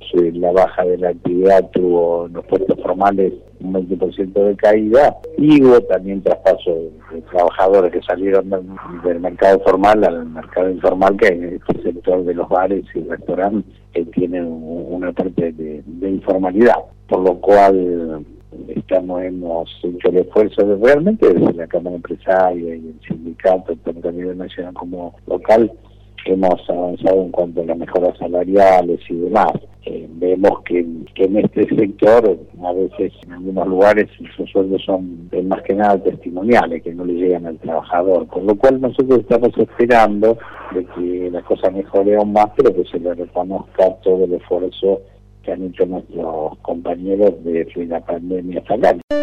la baja de la actividad tuvo en los puestos formales un 20% de caída, y hubo también traspaso de trabajadores que salieron del mercado formal al mercado informal, que en este sector de los bares y restaurantes tienen una parte de informalidad, por lo cual hemos hecho el esfuerzo realmente desde la Cámara Empresaria y el sindicato, tanto a nivel nacional como local. Hemos avanzado en cuanto a las mejoras salariales y demás. Vemos que en este sector, a veces en algunos lugares, sus sueldos son más que nada testimoniales, que no le llegan al trabajador, con lo cual nosotros estamos esperando de que la cosa mejore aún más, pero que se le reconozca todo el esfuerzo que han hecho nuestros compañeros desde la pandemia hasta acá.